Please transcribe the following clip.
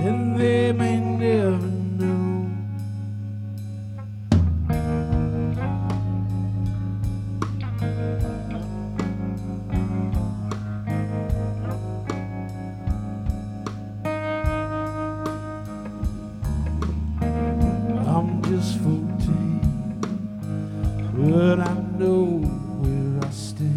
and they may never know. I'm just 14, but I know where I stand.